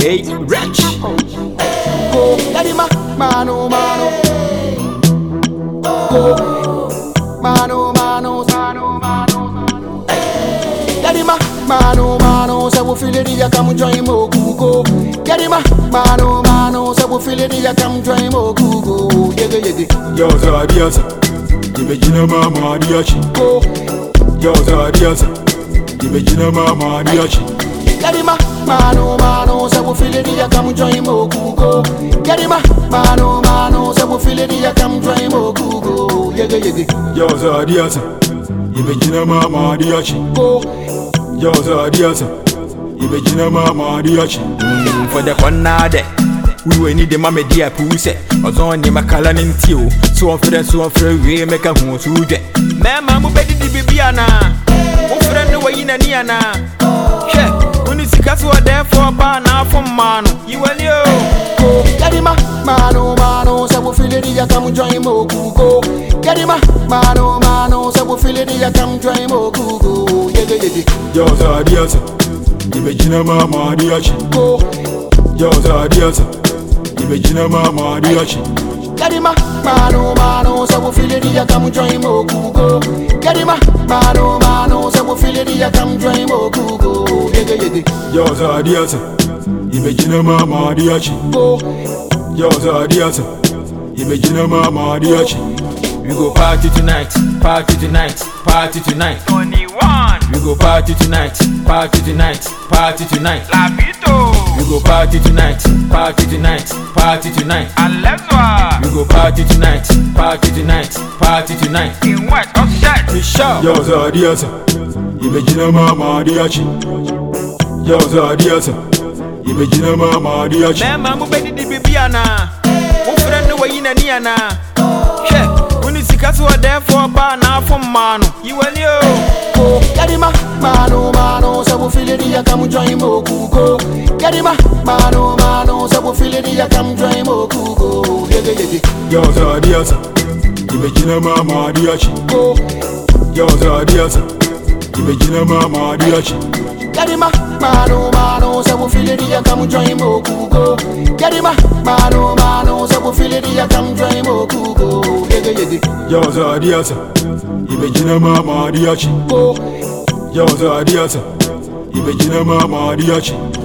Hey, Rich. Go, Yadima, mano, mano. Go, mano, mano, mano, mano. Yadima, mano, mano. Say we feel it, ya come join mo go. Yadima, mano, mano. Say we feel it, ya come join mo go. Yege yege. Yo Zadiasa, Imagine Mama Diachi. Go, Yo Zadiasa, Imagine Mama Diachi. Yadima, mano, mano. Say we feel it, ya come join mo go. Yadima, mano, mano. Say we feel it, ya come join mo go. Yege yege. Yo Zadiasa, Imagine Mama Diachi. Go, Yo Zadiasa, Imagine Mama Diachi. For the corner there. We will need the mamma dear pussy. I was on the Macalan in Tio. So on for we make a home to that. Mamma, who betted the Bibiana? Who friend the way in a Niana? Check, when you see us who are there for a bar now from Mano. You and you. go, Yadima, mano, mano. Say we feel it, ya come join mo go. Yadima, mano, mano. Say we feel it, ya come join mo go. Yege yege. Yo Zadiasa, Imagine Mama Diachi. Go, Yo Zadiasa, Imagine Mama Diachi. Yadima, mano, mano. Say we feel it, ya come join mo go. Yadima, mano, mano. Say we feel it, ya come join mo go. Yege yege. Yo Zadiasa, Imagine Mama Diachi. Go, Yo Zadiasa, Imagine Mama Diachi. We go party tonight, party tonight, party tonight. Only one. We go party tonight, party tonight, party tonight. Lapito. We go party tonight, party tonight, party tonight. Alezwa. We go party tonight, party tonight, party tonight. In what? Offset. We show. Yo Zadiasa, Imagine Mama Diachi. Yo Zadiasa, Imagine Mama Diachi. Mama, mu bedi di bibiana. Mu friend no way in a niana. Check. When you see us who are there for a bar now from Mano. You and you. go, Yadima, mano, mano. Say we feel it, ya come join mo go. Yadima, mano, mano. Say we feel it, ya come join mo go. Yege yege. Yo Zadiasa, Imagine Mama Diachi. Go, Yo Zadiasa, Imagine Mama Diachi. Yadima, mano, mano. Say we feel it, ya come join mo go. Yadima, mano, mano. Say we feel it, ya come join mo go. Yege yege. Yo Zadiasa, Imagine Mama Diachi. Go, Yo Zadiasa, Imagine Mama Diachi.